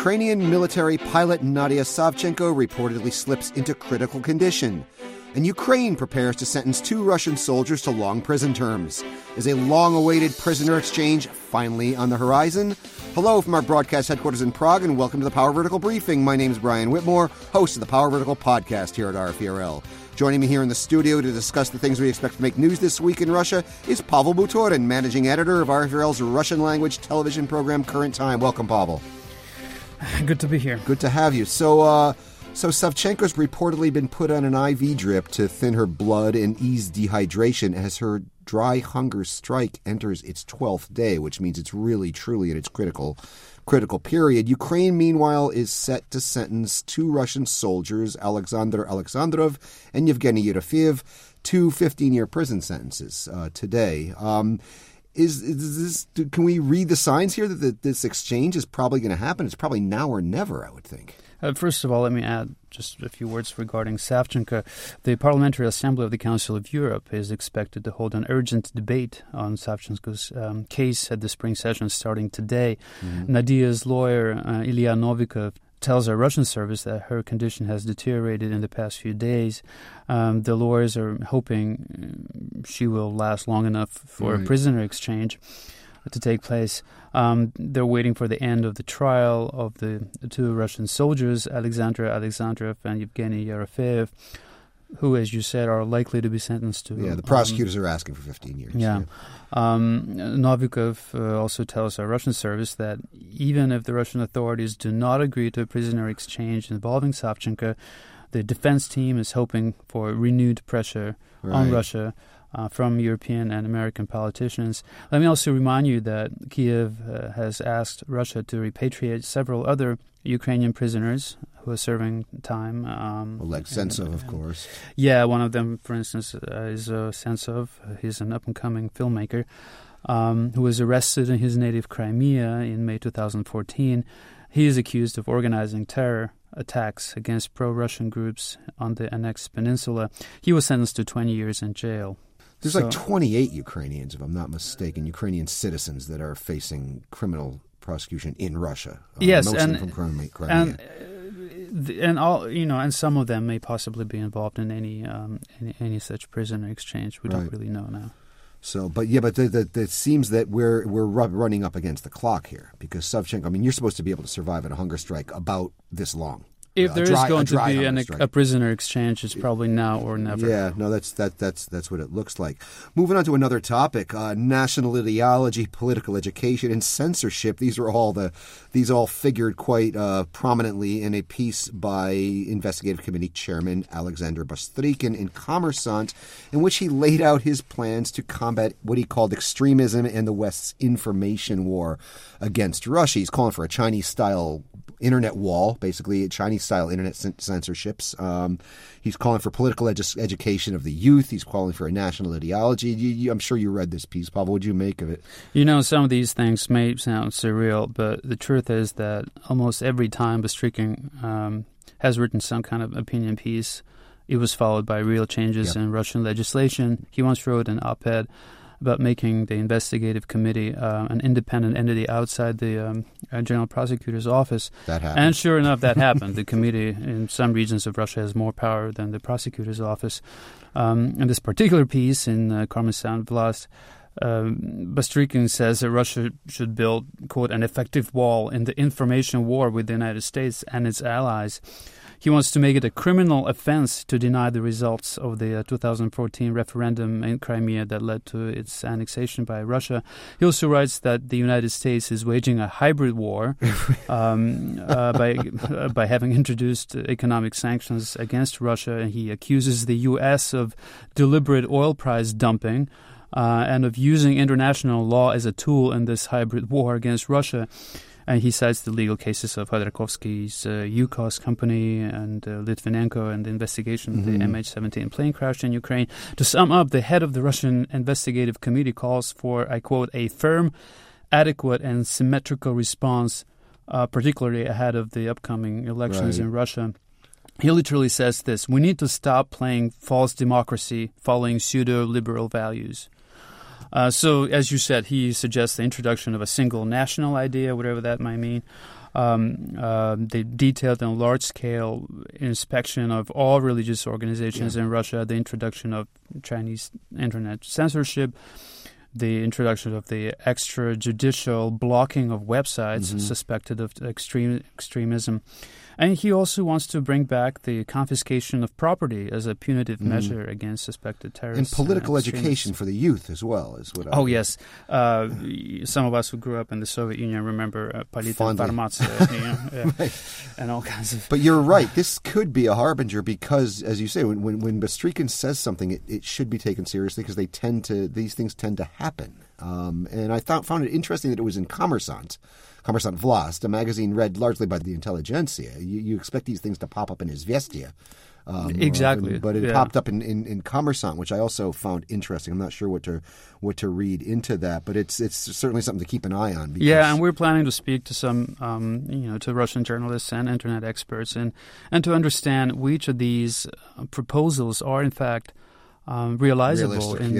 Ukrainian military pilot Nadia Savchenko reportedly slips into critical condition. And Ukraine prepares to sentence 2 Russian soldiers to long prison terms. Is a long-awaited prisoner exchange finally on the horizon? Hello from our broadcast headquarters in Prague, and welcome to the Power Vertical Briefing. My name is Brian Whitmore, host of the Power Vertical podcast here at RFERL. Joining me here in the studio to discuss the things we expect to make news this week in Russia is Pavel Butorin, managing editor of RFERL's Russian-language television program Current Time. Welcome, Pavel. Good to be here. Good to have you. So Savchenko's reportedly been put on an IV drip to thin her blood and ease dehydration as her dry hunger strike enters its 12th day, which means it's really, truly in its critical period. Ukraine, meanwhile, is set to sentence 2 Russian soldiers, Alexander Alexandrov and Yevgeny Yerofeev, to 15-year prison sentences today. Can we read the signs here that this exchange is probably going to happen? It's probably now or never, I would think. First of all, let me add just a few words regarding Savchenko. The Parliamentary Assembly of the Council of Europe is expected to hold an urgent debate on Savchenko's case at the spring session starting today. Mm-hmm. Nadia's lawyer, Ilya Novikov, tells our Russian service that her condition has deteriorated in the past few days. The lawyers are hoping she will last long enough for a prisoner exchange to take place. They're waiting for the end of the trial of the 2 Russian soldiers, Alexander Alexandrov and Yevgeny Yerofeev, who, as you said, are likely to be sentenced to... Yeah, the prosecutors are asking for 15 years. Yeah. Novikov also tells our Russian service that even if the Russian authorities do not agree to a prisoner exchange involving Savchenko, the defense team is hoping for renewed pressure on Russia from European and American politicians. Let me also remind you that Kiev has asked Russia to repatriate several other Ukrainian prisoners who are serving time. Oleg Sentsov, of course. Yeah, one of them, for instance, is Sentsov. He's an up-and-coming filmmaker who was arrested in his native Crimea in May 2014. He is accused of organizing terror attacks against pro-Russian groups on the annexed peninsula. He was sentenced to 20 years in jail. There's like 28 Ukrainians, if I'm not mistaken, Ukrainian citizens that are facing criminal prosecution in Russia. Yes, mostly from Crimea. And all and some of them may possibly be involved in any such prisoner exchange. We don't really know now. So, but it seems that we're running up against the clock here because Savchenko. I mean, you're supposed to be able to survive at a hunger strike about this long. If there is going to be a prisoner exchange, it's probably now or never. Yeah, no, that's what it looks like. Moving on to another topic: national ideology, political education, and censorship. These all figured quite prominently in a piece by Investigative Committee Chairman Alexander Bastrykin in Kommersant, in which he laid out his plans to combat what he called extremism and the West's information war against Russia. He's calling for a Chinese-style internet wall, basically Chinese-style internet censorships. He's calling for political education of the youth. He's calling for a national ideology. I'm sure you read this piece, Pavel. What did you make of it? Some of these things may sound surreal, but the truth is that almost every time Bastrykin has written some kind of opinion piece, it was followed by real changes in Russian legislation. He once wrote an op-ed about making the investigative committee an independent entity outside the general prosecutor's office. That happened. And sure enough, that happened. The committee in some regions of Russia has more power than the prosecutor's office. In this particular piece in Kommersant Vlast, Bastrykin says that Russia should build, quote, an effective wall in the information war with the United States and its allies. He wants to make it a criminal offense to deny the results of the 2014 referendum in Crimea that led to its annexation by Russia. He also writes that the United States is waging a hybrid war by having introduced economic sanctions against Russia, and he accuses the U.S. of deliberate oil price dumping and of using international law as a tool in this hybrid war against Russia. And he cites the legal cases of Khodorkovsky's Yukos company and Litvinenko and the investigation of the MH17 plane crash in Ukraine. To sum up, the head of the Russian investigative committee calls for, I quote, a firm, adequate and symmetrical response, particularly ahead of the upcoming elections in Russia. He literally says this: we need to stop playing false democracy following pseudo-liberal values. So, as you said, he suggests the introduction of a single national idea, whatever that might mean. They detailed a large-scale inspection of all religious organizations in Russia, the introduction of Chinese internet censorship, the introduction of the extrajudicial blocking of websites suspected of extremism. And he also wants to bring back the confiscation of property as a punitive measure against suspected terrorists. And political education for the youth as well is what I Oh, yes. Some of us who grew up in the Soviet Union remember Politinformatsiya, right. and all kinds of... But you're right. This could be a harbinger because, as you say, when Bastrykin says something, it should be taken seriously because these things tend to happen. And I found it interesting that it was in Kommersant Vlast, a magazine read largely by the intelligentsia. You expect these things to pop up in Izvestia. Exactly. But it popped up in Kommersant, which I also found interesting. I'm not sure what to read into that, but it's certainly something to keep an eye on. Yeah, and we're planning to speak to some, to Russian journalists and internet experts, and to understand which of these proposals are in fact realizable in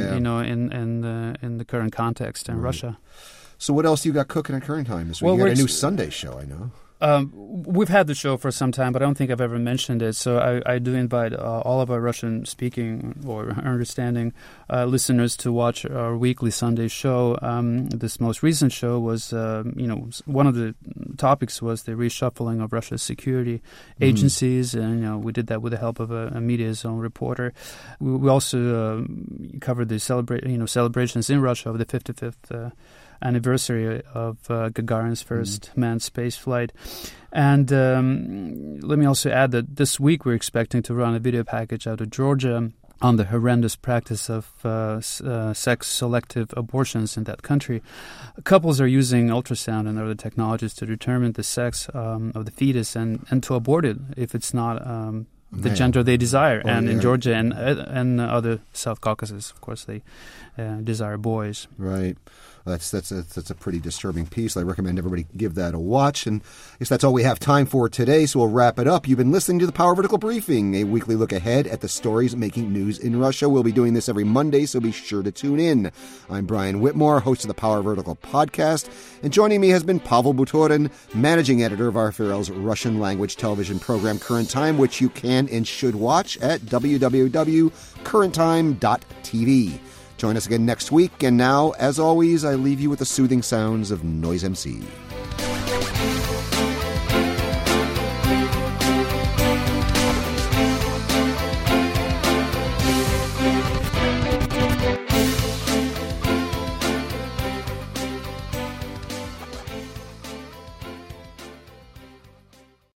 the current context in Russia. So what else you got cooking at Current Time this week? Well, you got a new Sunday show, I know. We've had the show for some time, but I don't think I've ever mentioned it. So I do invite all of our Russian-speaking or understanding listeners to watch our weekly Sunday show. This most recent show was, one of the topics was the reshuffling of Russia's security agencies, and we did that with the help of a Media Zone reporter. We also covered the celebrations in Russia of the 55th anniversary of Gagarin's first manned space flight. And let me also add that this week we're expecting to run a video package out of Georgia on the horrendous practice of sex-selective abortions in that country. Couples are using ultrasound and other technologies to determine the sex of the fetus and to abort it if it's not the gender they desire. And in Georgia and other South Caucasus, of course, they desire boys. Right. That's a pretty disturbing piece. I recommend everybody give that a watch. And I guess that's all we have time for today, so we'll wrap it up. You've been listening to the Power Vertical Briefing, a weekly look ahead at the stories making news in Russia. We'll be doing this every Monday, so be sure to tune in. I'm Brian Whitmore, host of the Power Vertical podcast, and joining me has been Pavel Butorin, managing editor of RFRL's Russian-language television program Current Time, which you can and should watch at www.currenttime.tv. Join us again next week, and now, as always, I leave you with the soothing sounds of Noise MC.